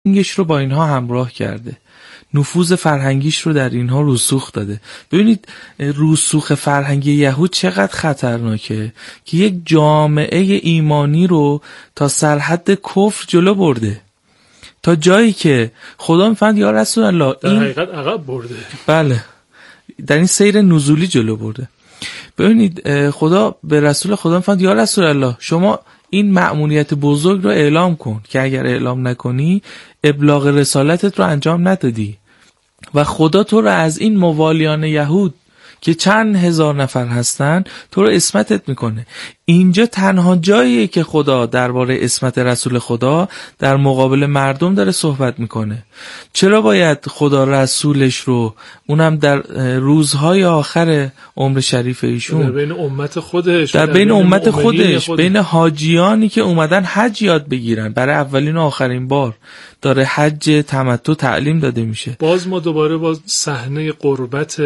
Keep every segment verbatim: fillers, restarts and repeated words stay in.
فرهنگش رو با اینها همراه کرده، نفوذ فرهنگیش رو در اینها رسوخ داده. ببینید رسوخ فرهنگی یهود چقدر خطرناکه که یک جامعه ایمانی رو تا سرحد کفر جلو برده، تا جایی که خدا میفهمد یا رسول الله در این حقیقت عقب برده. بله، در این سیر نزولی جلو برده. ببینید خدا به رسول خدا میفهمد یا رسول الله شما این مأمونیت بزرگ رو اعلام کن که اگر اعلام نکنی ابلاغ رسالتت رو انجام ندادی و خدا تو رو از این موالیان یهود که چند هزار نفر هستن تو رو عصمتت میکنه. اینجا تنها جاییه که خدا درباره عصمت رسول خدا در مقابل مردم داره صحبت میکنه. چرا باید خدا رسولش رو اونم در روزهای آخر عمر شریف ایشون در بین امت خودش در بین امت خودش خود. بین حاجیانی که اومدن حج یاد بگیرن برای اولین و آخرین بار داره حج تمتع تعلیم داده میشه. باز ما دوباره باز صحنه قربت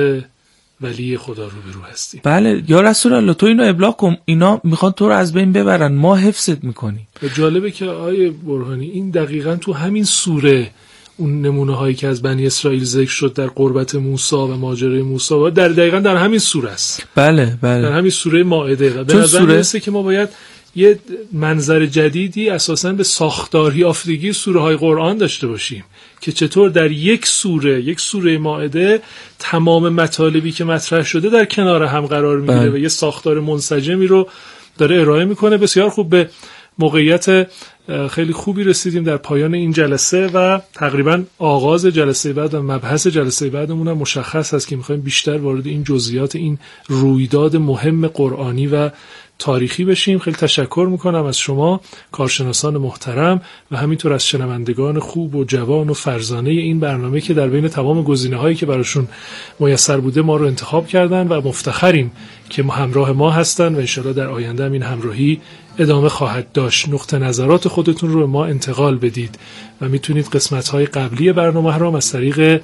ولی خدا رو برو هستیم. بله یا رسول الله تو اینو ابلاغ کن، اینا میخوان تو رو از بین ببرن، ما حفظت میکنیم. و جالبه که آیه برهانی این دقیقاً تو همین سوره اون نمونه هایی که از بنی اسرائیل ذکر شد در قربت موسی و ماجرای موسی در دقیقاً در همین سوره است. بله بله در همین سوره مائده. به نظر میرسه که ما باید یه منظر جدیدی اساساً به ساختار یافتگی سوره های قرآن داشته باشیم که چطور در یک سوره یک سوره مائده تمام مطالبی که مطرح شده در کنار هم قرار میگیره و یه ساختار منسجمی رو داره ارائه میکنه. بسیار خوب، به موقعیت خیلی خوبی رسیدیم در پایان این جلسه و تقریبا آغاز جلسه بعد و مبحث جلسه بعدمون هم مشخص هست که میخوایم بیشتر وارد این جزئیات این رویداد مهم قرآنی و تاریخی بشیم. خیلی تشکر میکنم از شما کارشناسان محترم و همینطور از شنوندگان خوب و جوان و فرزانه این برنامه که در بین تمام گزینه‌هایی که براشون میسر بوده ما رو انتخاب کردن و مفتخریم که همراه ما هستن و انشالله در آینده هم این همراهی ادامه خواهد داشت. نقطه نظرات خودتون رو به ما انتقال بدید و میتونید قسمت‌های قبلی برنامه رو از طریق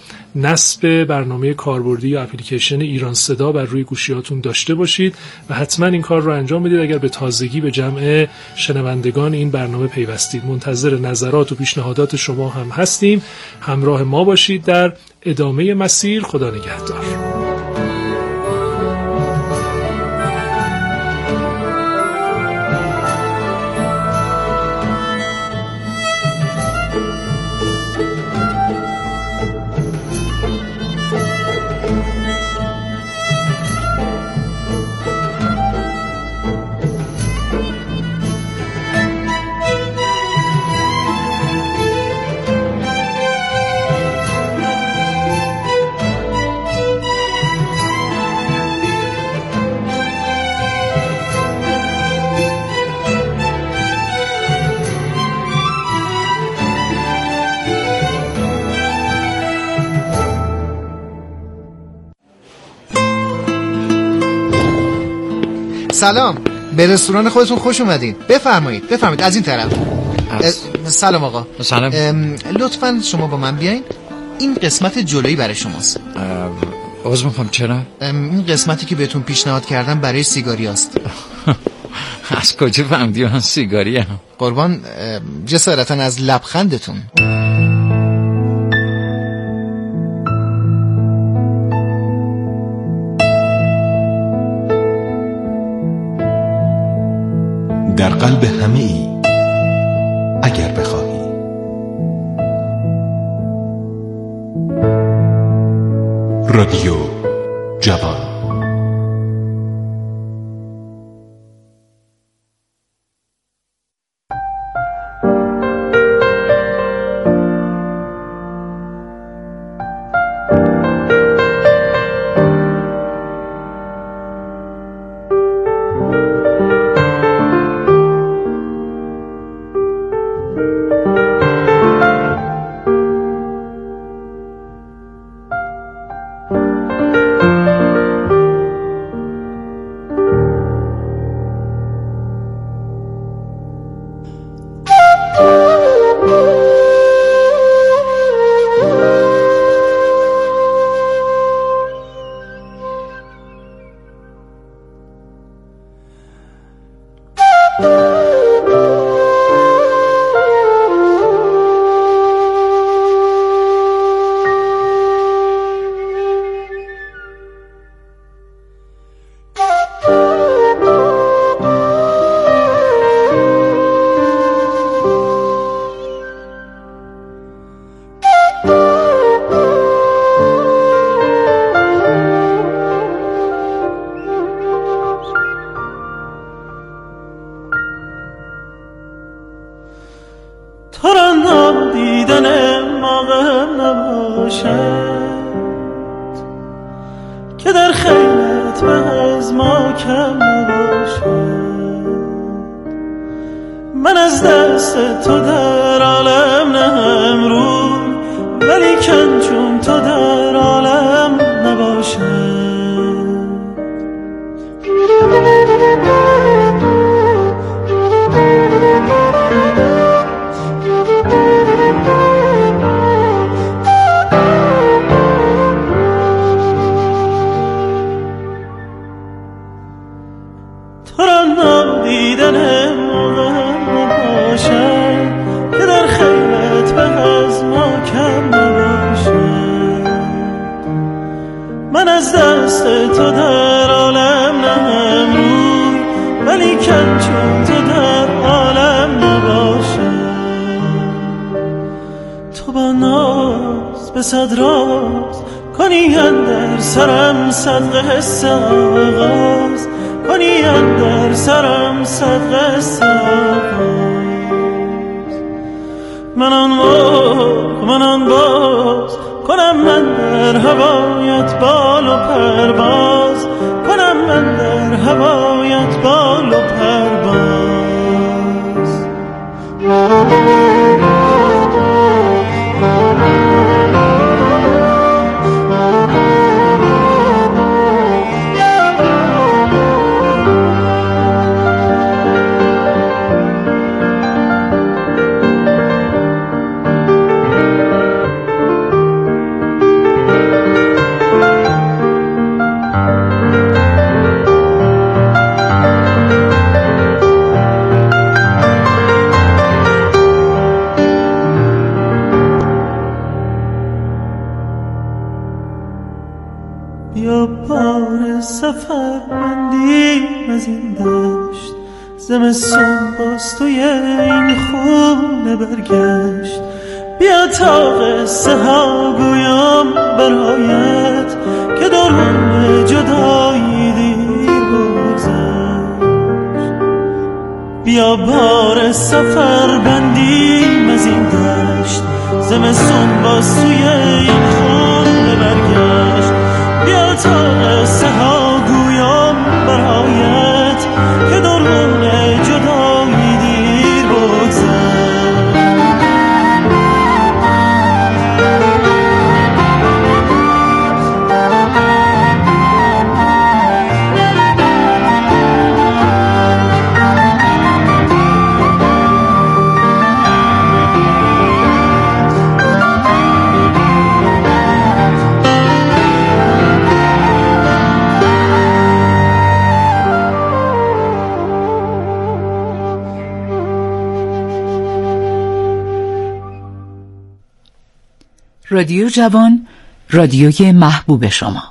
نصب برنامه کاربردی یا اپلیکیشن ایران صدا بر روی گوشیاتون داشته باشید و حتما این کار رو انجام بدید اگر به تازگی به جمع شنوندگان این برنامه پیوستید. منتظر نظرات و پیشنهادات شما هم هستیم. همراه ما باشید در ادامه مسیر. خدا نگهدار. سلام، به رستوران خودتون خوش اومدین. بفرمایید بفرمایید از این طرف. سلام آقا. سلام. لطفاً شما با من بیاین. این قسمت جلویی برای شماست. عذر میخوام چرا؟ این قسمتی که بهتون پیشنهاد کردم برای سیگاری است. از کجا فهمیدی من سیگاری هم؟ قربان جسارتاً از لبخندتون. در قلب همه ای اگر بخواهی. رادیو جوان. دست تو در عالم نهم روی، ولیکن چون تو در عالم نباشد. تو را نادیدن موقعم نباشد که در خیلت به از ما کم نباشد. من از دست تو در عالم نهم روی، ولیکن چون تو در عالم نباشد. تو با ناز به صد راز کنی اندر سرم صد قصه آغاز، کنی اندر سرم صد قصه آغاز. من آن مرغ من آن باز کنم من در هوایت بال و پرواز، کنم من در هوایت بال و پرواز. بیا بار سفر بندیم از این دشت، زمستون باز توی این خونه برگشت. بیا تا قصه ها گویم برایت که درون جدایی دیر بگذشت. بیا بار سفر بندیم از این دشت، زمستون باز توی این خونه برگشت. بیا تا قصه ها گویم برایت که درون جدایی دیر بگذشت. رادیو جوان، رادیوی محبوب شما.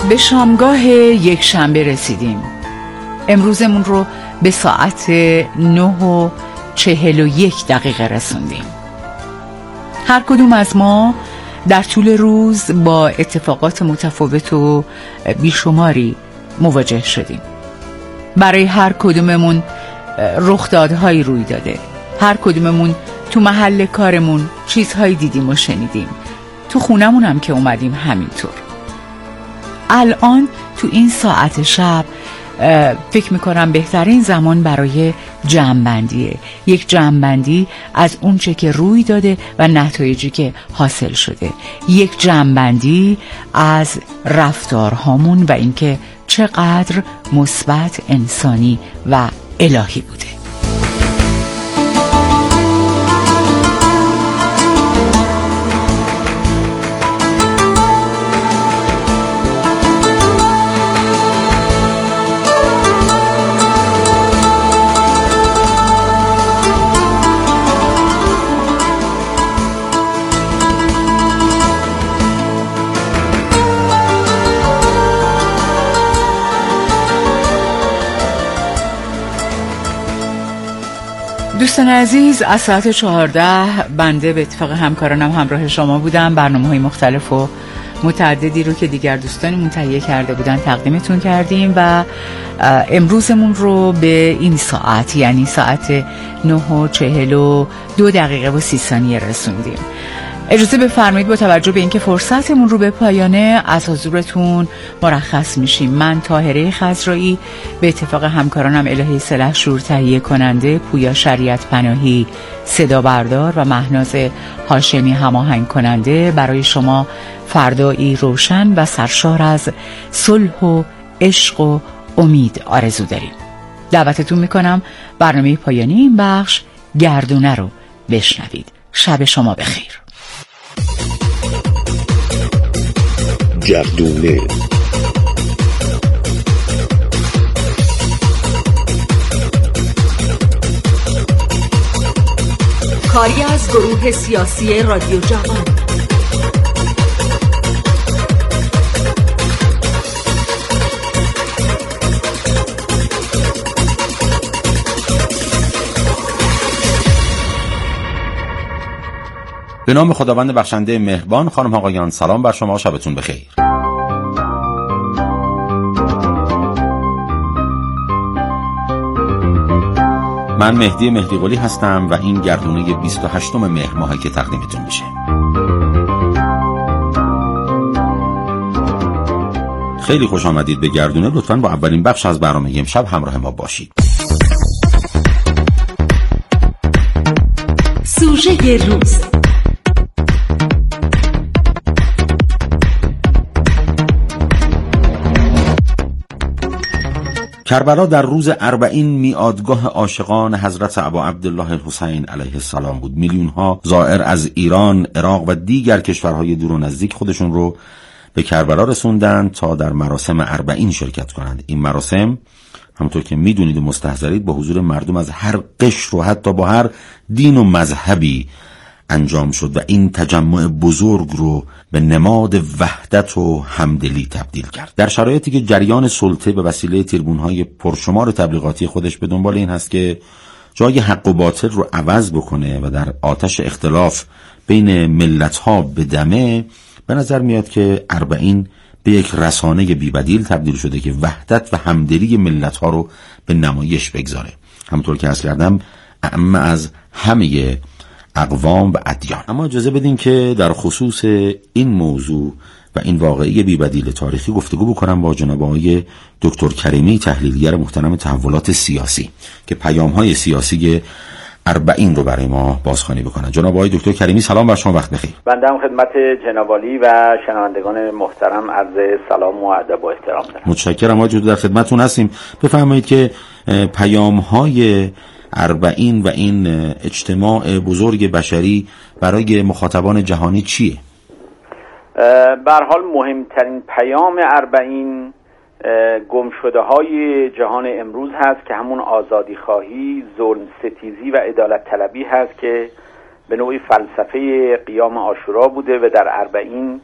به شامگاه یک شنبه رسیدیم. امروزمون رو به ساعت نه و چهل و یک دقیقه رسوندیم. هر کدوم از ما در طول روز با اتفاقات متفاوت و بیشماری مواجه شدیم. برای هر کدوممون رخدادهایی روی داده. هر کدوممون تو محل کارمون چیزهایی دیدیم و شنیدیم. تو خونمون هم که اومدیم همینطور. الان تو این ساعت شب فکر میکنم بهترین زمان برای جمع‌بندیه. یک جمع‌بندی از اون چه که روی داده و نتایجی که حاصل شده. یک جمع‌بندی از رفتارهامون و اینکه چقدر مثبت، انسانی و الهی بوده. دوستان عزیز، از ساعت چهارده بنده به اتفاق همکارانم همراه شما بودم. برنامه‌های مختلف و متعددی رو که دیگر دوستانمون تهیه کرده بودن تقدیمتون کردیم و امروزمون رو به این ساعت، یعنی ساعت نه و چهل و دو دقیقه و سی ثانیه رسوندیم. اجازه بفرمایید با توجه به اینکه فرصتمون رو به پایانه از حضورتون مرخص میشیم. من طاهره خضرایی به اتفاق همکارانم الهی سلحشور تهیه کننده، پویا شریعت پناهی صدا بردار و مهناز هاشمی هماهنگ کننده برای شما فردایی روشن و سرشار از صلح و عشق و امید آرزو داریم. دعوتتون میکنم برنامه پایانی این بخش گردونه رو بشنوید. شب شما بخیر. گردونه کاری از گروه سیاسی رادیو جوان. به نام خداوند بخشنده مهربان. خانم آقایان، سلام بر شما، شبتون بخیر. من مهدی مهدی قلی هستم و این گردونه بیست و هشتم مهر ماهی که تقدیمتون میشه. خیلی خوش آمدید به گردونه. لطفاً با اولین بخش از برنامه امشب همراه ما باشید. سوژه روز. کربلا در روز اربعین میادگاه عاشقان حضرت ابا عبدالله الحسین علیه السلام بود. میلیون ها زائر از ایران، عراق و دیگر کشورهای دور و نزدیک خودشون رو به کربلا رسوندن تا در مراسم اربعین شرکت کنند. این مراسم همونطور که میدونید و مستحضرید با حضور مردم از هر قشر و حتی با هر دین و مذهبی انجام شد و این تجمع بزرگ رو به نماد وحدت و همدلی تبدیل کرد. در شرایطی که جریان سلطه به وسیله تریبون‌های پرشمار تبلیغاتی خودش به دنبال این هست که جای حق و باطل رو عوض بکنه و در آتش اختلاف بین ملت‌ها بدمه، به نظر میاد که اربعین به یک رسانه بی‌بدیل تبدیل شده که وحدت و همدلی ملت‌ها رو به نمایش بگذاره. همونطور که عرض کردم اعم از همه اقوام و ادیان. اما اجازه بدین که در خصوص این موضوع و این واقعه بی‌بدیل تاریخی گفتگو بکنم با جناب آقای دکتر کریمی، تحلیلگر محترم تحولات سیاسی که پیام‌های سیاسی اربعین رو برای ما بازخوانی بکنن. جناب آقای دکتر کریمی، سلام بر شما، وقت بخیر. بنده هم خدمت جناب عالی و شنوندگان محترم عرض سلام و ادب و احترام دارم. متشکرم آقای دکتر، در خدمتتون هستیم. بفرمایید که پیام‌های اربعین و این اجتماع بزرگ بشری برای مخاطبان جهانی چیه؟ به هر حال مهمترین پیام اربعین گمشده های جهان امروز هست که همون آزادی خواهی، ظلم ستیزی و عدالت طلبی هست که به نوعی فلسفه قیام عاشورا بوده و در اربعین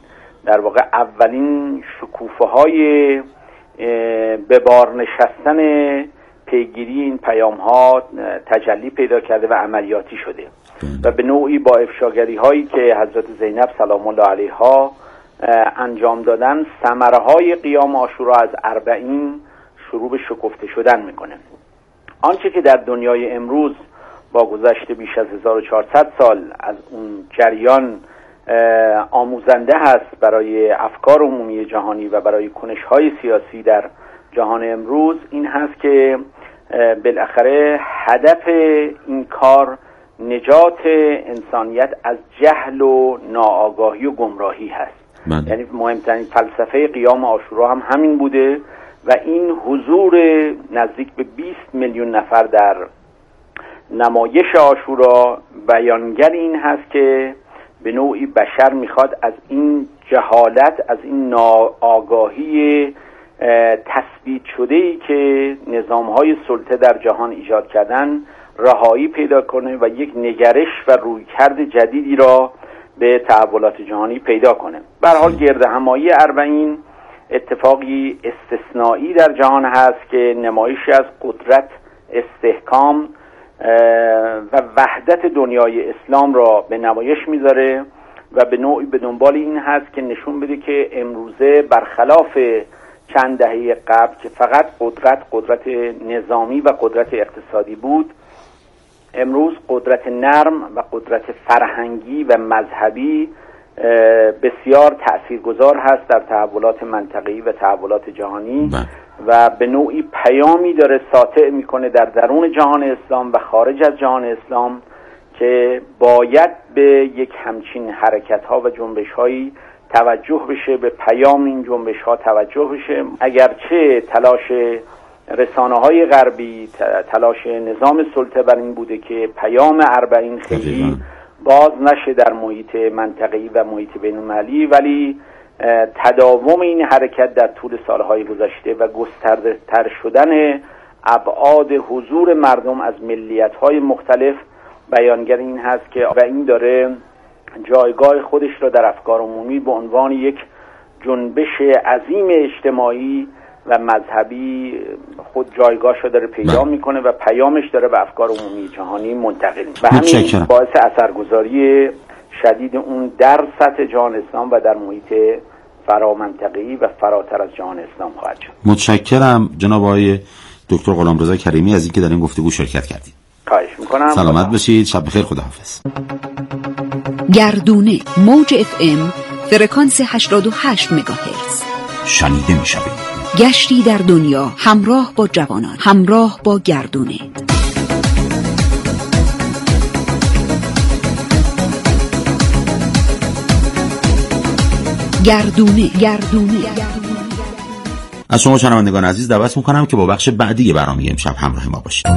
در واقع اولین شکوفه های به بار نشستن پیگیری این پیام ها تجلی پیدا کرده و عملیاتی شده و به نوعی با افشاگری هایی که حضرت زینب سلام الله علیها انجام دادن ثمره های قیام عاشورا از اربعین شروع به شکفته شدن میکنه. آنچه که در دنیای امروز با گذشت بیش از هزار و چهارصد سال از اون جریان آموزنده هست برای افکار عمومی جهانی و برای کنش‌های سیاسی در جهان امروز، این هست که بالاخره هدف این کار نجات انسانیت از جهل و ناآگاهی و گمراهی هست. من. یعنی مهمترین فلسفه قیام عاشورا هم همین بوده و این حضور نزدیک به بیست میلیون نفر در نمایش عاشورا بیانگر این هست که به نوعی بشر میخواد از این جهالت، از این ناآگاهی تثبیت شده‌ای که نظام‌های سلطه در جهان ایجاد کردن رهایی پیدا کنه و یک نگرش و رویکرد جدیدی را به تحولات جهانی پیدا کنه. به هر حال گرد همایی اربعین اتفاقی استثنایی در جهان هست که نمایشی از قدرت، استحکام و وحدت دنیای اسلام را به نمایش میذاره و به نوعی به دنبال این هست که نشون بده که امروزه برخلاف چند دهه قبل که فقط قدرت قدرت نظامی و قدرت اقتصادی بود، امروز قدرت نرم و قدرت فرهنگی و مذهبی بسیار تأثیرگذار هست در تحولات منطقه‌ای و تحولات جهانی و به نوعی پیامی داره ساطع میکنه در درون جهان اسلام و خارج از جهان اسلام که باید به یک همچین حرکت‌ها و جنبش‌هایی توجه بشه، به پیام این جنبش‌ها توجه بشه. اگرچه تلاش رسانه‌های غربی، تلاش نظام سلطه بر این بوده که پیام اربعین خیلی باز نشه در محیط منطقه‌ای و محیط بین‌المللی، ولی تداوم این حرکت در طول سالهای گذشته و گسترده تر شدن ابعاد حضور مردم از ملیت‌های مختلف بیانگر این هست که اربعین داره جایگاه خودش را در افکار عمومی به عنوان یک جنبش عظیم اجتماعی و مذهبی خود جایگاهش را داره پیدا میکنه و پیامش داره به افکار عمومی جهانی منتقل میشه و همین باعث اثرگذاری شدید اون در سطح جهان اسلام و در محیط فرامنطقه‌ای و فراتر از جهان اسلام خواهد شد. متشکرم جناب آقای دکتر غلامرضا کریمی از اینکه در این گفتگو شرکت کردید. خواهش میکنم. سلامت باشید. شب بخیر. خداحافظ. گردونه موج اف ام فرکانس هشتاد و هشت مگاهرتز شنیده میشوید. گشتی در دنیا همراه با جوانان، همراه با گردونه. گردونه گردونه از شما شنوندگان عزیز دعوت میکنم که با بخش بعدی برنامه امشب همراه ما باشید.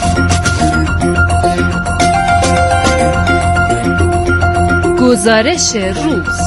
گزارش روز.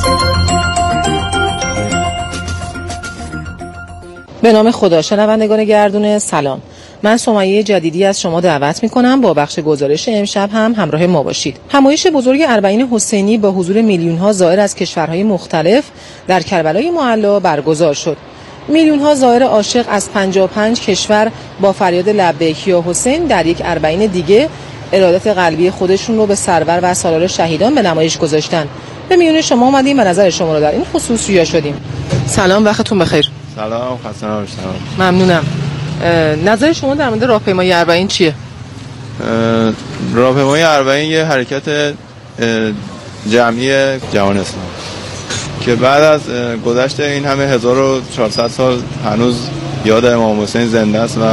به نام خدا. شنوندگان گردونه سلام، من سمیه جدیدی از شما دعوت میکنم با بخش گزارش امشب هم همراه ما باشید. همایش بزرگ اربعین حسینی با حضور میلیون ها زائر از کشورهای مختلف در کربلای معلی برگزار شد. میلیون ها زائر عاشق از پنجاه و پنج کشور با فریاد لبیک یا حسین در یک اربعین دیگه ارادت قلبی خودشون رو به سرور و سالار شهیدان به نمایش گذاشتن. به میون شما اومدیم و نظر شما رو در این خصوص ریا شدیم. سلام، وقتتون بخیر. سلام، خسته نباشید. ممنونم. نظر شما در مورد راهپیمایی اربعین چیه؟ راهپیمایی اربعین یه حرکت جمعی جهان اسلام که بعد از گذشت این همه هزار و چهارصد سال هنوز یاد امام حسین زنده است و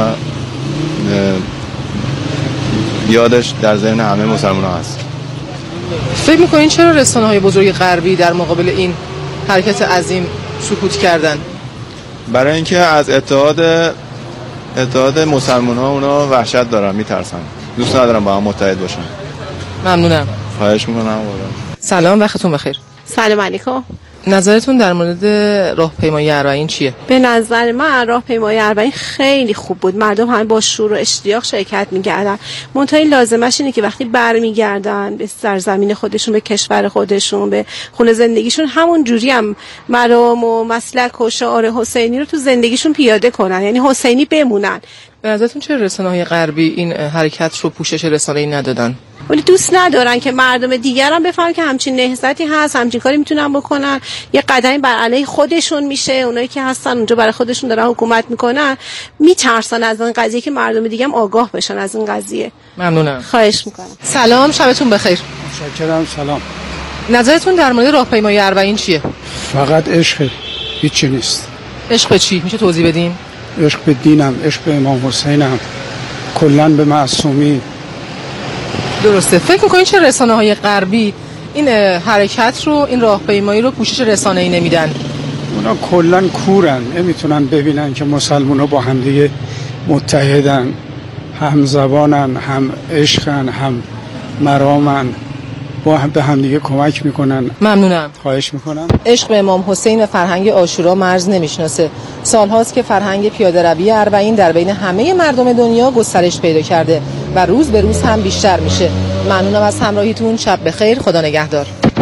یادش در ذهن همه مسلمان‌ها هست. فکر می‌کنین چرا رسانه‌های بزرگ غربی در مقابل این حرکت عظیم سکوت کردن؟ برای اینکه از اتحاد اتحاد مسلمان‌ها اونا وحشت دارن، میترسن، دوست ندارن با هم متحد باشن. ممنونم. خواهش میکنم. سلام، وقتتون بخیر. سلام علیکم. نظرتون در مورد راهپیمایی اربعین چیه؟ به نظر من راهپیمایی اربعین خیلی خوب بود. مردم هم با شور و اشتیاق شرکت می‌کردن. منتها لازمش اینه که وقتی برمیگردن به سرزمین خودشون، به کشور خودشون، به خونه زندگیشون، همون جوری هم مرام و مسلک و شعار حسینی رو تو زندگیشون پیاده کنن، یعنی حسینی بمونن. به نظرتون چه رسانه‌های غربی این حرکت رو پوشش رسانه‌ای ندادن؟ ولی دوست ندارن که مردم دیگر هم بفهمن که همچین نهضتی هست، همچین کاری میتونن بکنن. یه قدمی بر علیه خودشون میشه. اونایی که هستن اونجا برای خودشون دارن حکومت میکنن، میترسن از این قضیه که مردم دیگه هم آگاه بشن از این قضیه. ممنونم. خواهش میکنم. سلام، شبتون بخیر. متشکرم. سلام. نظرتون در مورد راهپیمایی اربعین چیه؟ فقط عشق، هیچی نیست. عشق به چی؟ میشه توضیح بدین؟ عشق به دینم، عشق به امام حسینم، کلاً به معصومین. درسته. فکر می‌کنید چه رسانه‌های غربی این حرکت رو، این راهپیمایی رو پوشش رسانه‌ای نمیدن؟ اونا کلاً کورن، نمیتونن ببینن که مسلمان‌ها با هم دیگه متحدن، هم زبانن، هم عشقن، هم مرامن، با هم به هم دیگه کمک میکنن. ممنونم. خواهش میکنم. عشق به امام حسین و فرهنگ عاشورا مرز نمیشناسه. سالهاست که فرهنگ پیاده روی اربعین در بین همه مردم دنیا گسترش پیدا کرده و روز به روز هم بیشتر میشه. ممنونم از همراهیتون. شب بخیر. خدا نگهدار.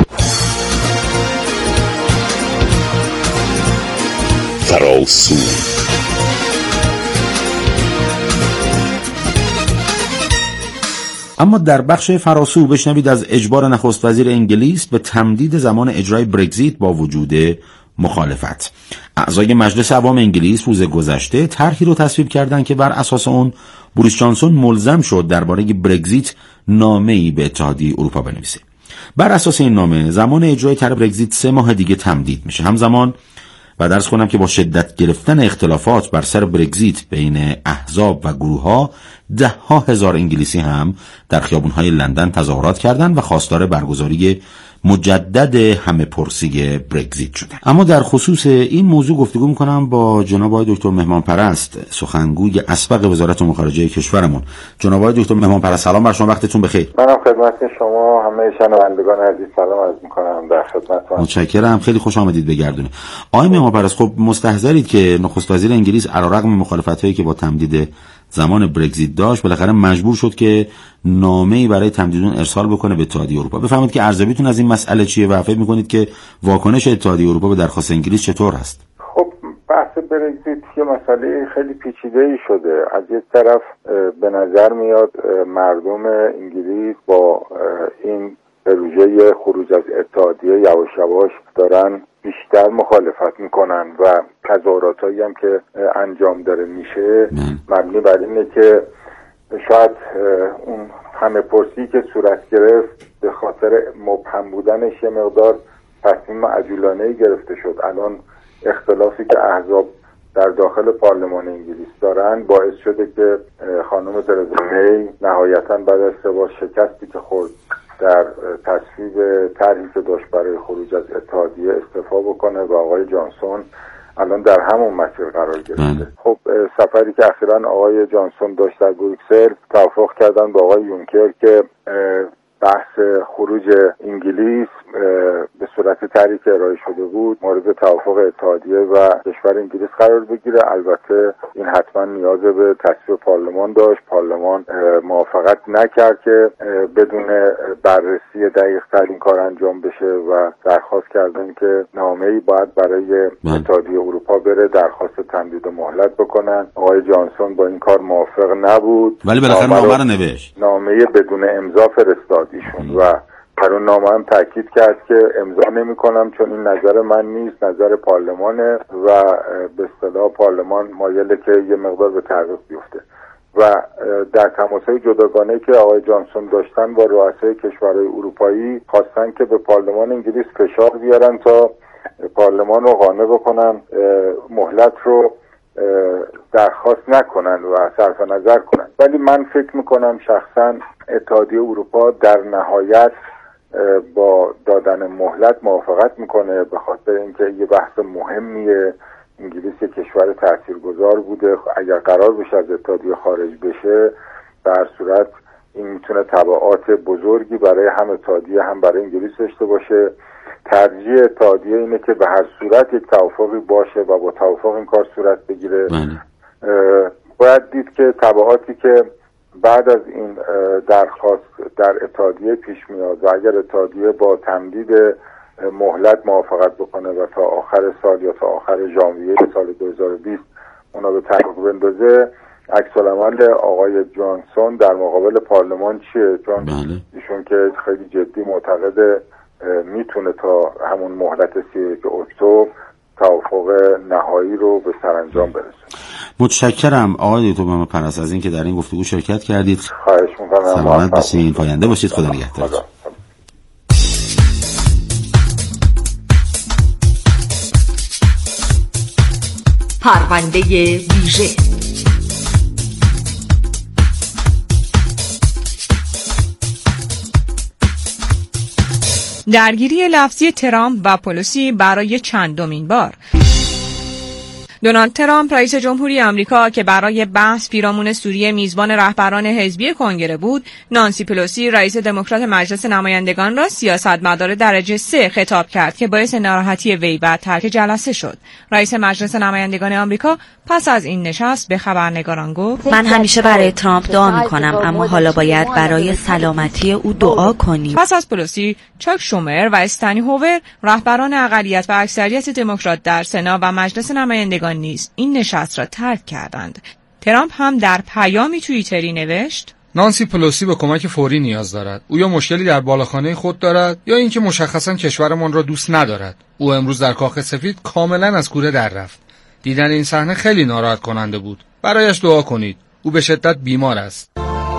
فراسو اما در بخش فراسو بشنوید از اجبار نخست وزیر انگلیس به تمدید زمان اجرای برگزیت با وجود مخالفت. اعضای مجلس عوام انگلیس روز گذشته طرحی رو تصویب کردند که بر اساس اون بوریس جانسون ملزم شد درباره برگزیت نامه‌ای به اتحادیه اروپا بنویسه. بر اساس این نامه زمان اجرای طرح برگزیت سه ماه دیگه تمدید میشه. همزمان و درس کنم که با شدت گرفتن اختلافات بر سر برگزیت بین احزاب و گروه‌ها، ده ها هزار انگلیسی هم در خیابون‌های لندن تظاهرات کردند و خواستار برگزاری مجدد همه پرسی برگزیت شدند. اما در خصوص این موضوع گفتگو می‌کنم با جناب آقای دکتر مهمان پرست، سخنگوی اسبق وزارت امور خارجه کشورمون. جناب آقای دکتر مهمان پرست، سلام بر شما، وقتتون بخیر. منم خدمت شما همه شنوندگان عزیز سلام عرض می‌کنم، در خدمتتون. متشکرم، خیلی خوش آمدید به گردونه. آقای مهمان پرست، خب مستحضرید که نخست وزیر انگلیس علیرغم مخالفت‌هایی که با تمدید زمان برگزیت داشت بالاخره مجبور شد که نامه‌ای برای تمدید اون ارسال بکنه به اتحادیه اروپا. بفرمایید که ارزیابیتون از این مسئله چیه و فکر می‌کنید که واکنش اتحادیه اروپا به درخواست انگلیس چطور هست؟ خب بحث برگزیت یه مسئله خیلی پیچیده‌ای شده. از یک طرف به نظر میاد مردم انگلیس با این پروژه خروج از اتحادیه یواش یواش دارن بیشتر مخالفت میکنن و تظاهراتایی هم که انجام داره میشه مبنی بر اینه که شاید اون همه پرسی که صورت گرفت به خاطر مبهم بودنش یه مقدار تصمیم عجولانه‌ای گرفته شد. الان اختلافی که احزاب در داخل پارلمان انگلیس دارن باعث شده که خانم ترزا می نهایتاً بعد از سه بار شکستی که خورد در تصویب طرحی که داشت برای خروج از اتحادیه استعفا بکنه و آقای جانسون الان در همون مسیر قرار گرفته. خب سفری که اخیراً آقای جانسون داشت در بروکسل توافق کردن با آقای یونکر که بحث خروج انگلیس به صورت طرحی که ارائه شده بود مورد توافق اتحادیه و کشور انگلیس قرار بگیره. البته این حتما نیاز به تصویب پارلمان داشت. پارلمان موافقت نکرد که بدون بررسی دقیق تر این کار انجام بشه و درخواست کردن که نامه‌ای باید برای اتحادیه اروپا بره درخواست تمدید مهلت بکنن. آقای جانسون با این کار موافق نبود ولی بالاخره نامه رو نوشت. نامه بدون امضا فرستاد ایشون و در اون نامه هم تاکید کرد که امضا نمی کنم چون این نظر من نیست، نظر پارلمانه و به اصطلاح پارلمان مایله که یه مقدار به تعویق بیفته. و در تماس‌های جداگانه که آقای جانسون داشتن با رؤسای کشورهای اروپایی خواستن که به پارلمان انگلیس فشار بیارن تا پارلمان رو قانع بکنن مهلت رو درخواست نکنن و صرف نظر کنن. ولی من فکر میکنم شخصا اتحادیه اروپا در نهایت با دادن مهلت موافقت میکنه به خاطر اینکه یه بحث مهمیه. انگلیس یک کشور تاثیرگذار بوده، اگر قرار بشه از اتحادیه خارج بشه به هر صورت این میتونه تبعات بزرگی برای هم اتحادیه هم برای انگلیس داشته باشه. ترجیح اتحادیه اینه که به هر صورت یک توافقی باشه و با توافق این کار صورت بگیره. باید دید که تبعاتی که بعد از این درخواست در اتحادیه پیش میاد و اگر اتحادیه با تمدید مهلت موافقت بکنه و تا آخر سال یا تا آخر ژانویه سال دو هزار و بیست اونا به تحقیق بندازه، عکس العمل آقای جانسون در مقابل پارلمان چیه؟ چون بله. ایشون که خیلی جدی معتقد میتونه تا همون مهلت سی و یک اکتبر توافق نهایی رو به سرانجام برسونه. متشکرم آقای دکتر محمد پرست از اینکه در این گفتگو شرکت کردید. خواهش می‌کنم. سلامت باشید، پاینده باشید. خدا نگهدار. پرونده ویژه. درگیری لفظی ترامپ و پلوسی برای چندمین بار. دونالد ترامپ رئیس جمهوری آمریکا که برای بحث پیرامون سوریه میزبان رهبران حزبی کنگره بود، نانسی پلوسی رئیس دموکرات مجلس نمایندگان را سیاستمدار درجه سه خطاب کرد که باعث ناراحتی وی و ترک جلسه شد. رئیس مجلس نمایندگان آمریکا پس از این نشست به خبرنگاران گفت: من همیشه برای ترامپ دعا میکنم، اما حالا باید برای سلامتی او دعا کنیم. پس از پلوسی، چاک شومر و استانی هوور رهبران اقلیت و اکثریت دموکرات در سنا و مجلس نمایندگان نیز این نشست را ترک کردند. ترامپ هم در پیامی توییتری نوشت: نانسی پلوسی به کمک فوری نیاز دارد. او یا مشکلی در بالاخانه خود دارد یا اینکه مشخصاً کشورمان را دوست ندارد. او امروز در کاخ سفید کاملاً از کوره در رفت. دیدن این صحنه خیلی ناراحت کننده بود. برایش دعا کنید. او به شدت بیمار است.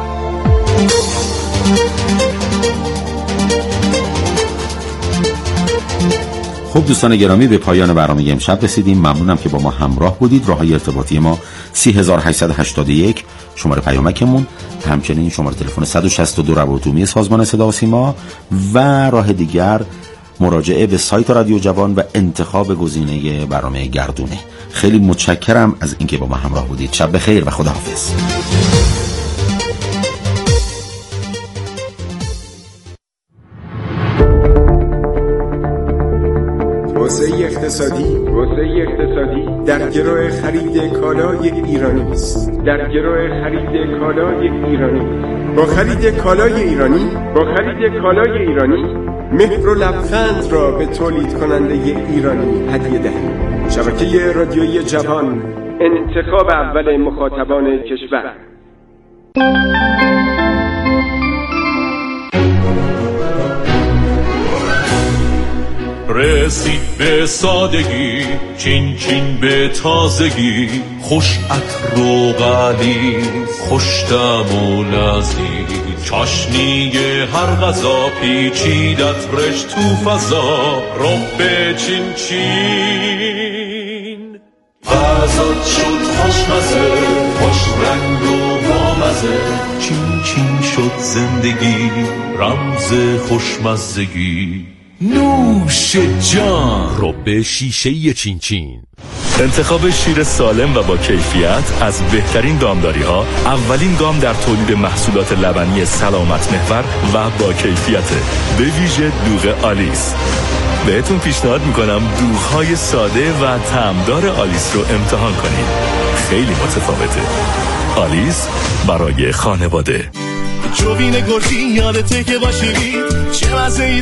خب دوستان گرامی، به پایان برنامه امشب رسیدیم. ممنونم که با ما همراه بودید. راههای ارتباطی ما سه هزار و هشتصد و هشتاد و یک شماره پیامکمون، همچنین شماره تلفن صد و شصت و دو روابط سازمان صدا و سیما و راه دیگر مراجعه به سایت رادیو جوان و انتخاب گزینه برنامه گردونه. خیلی متشکرم از اینکه با ما همراه بودید. شب بخیر و خداحافظ. توسعه اقتصادی توسعه اقتصادی در گروه خرید کالای ایرانی است. در گروه خرید کالای ایرانی با خرید کالای ایرانی با خرید کالای ایرانی مهر و لبخند را به تولید کننده ایرانی هدیه دهید. شبکه رادیویی جوان، انتخاب اول مخاطبان کشور. رسید به سادگی، چین چین به تازگی، خوش عطر و غلیظ، خوش طعم و لذیذ، چاشنی هر غذا پیچیدت رش تو فضا، رب چین چین غذات شد خوشمزه، خوش رنگ و بامزه، چین چین شد زندگی، رمز خوشمزگی. نوش جان، رب شیشه چین چین. انتخاب شیر سالم و با کیفیت از بهترین دامداری ها، اولین گام در تولید محصولات لبنی سلامت محور و با کیفیت، به ویژه دوغ آلیس. بهتون پیشنهاد میکنم دوغ‌های ساده و طعمدار آلیس رو امتحان کنید. خیلی متفاوته. آلیس برای خانواده. جوین گرجی یادته که باشی چه مزه‌ای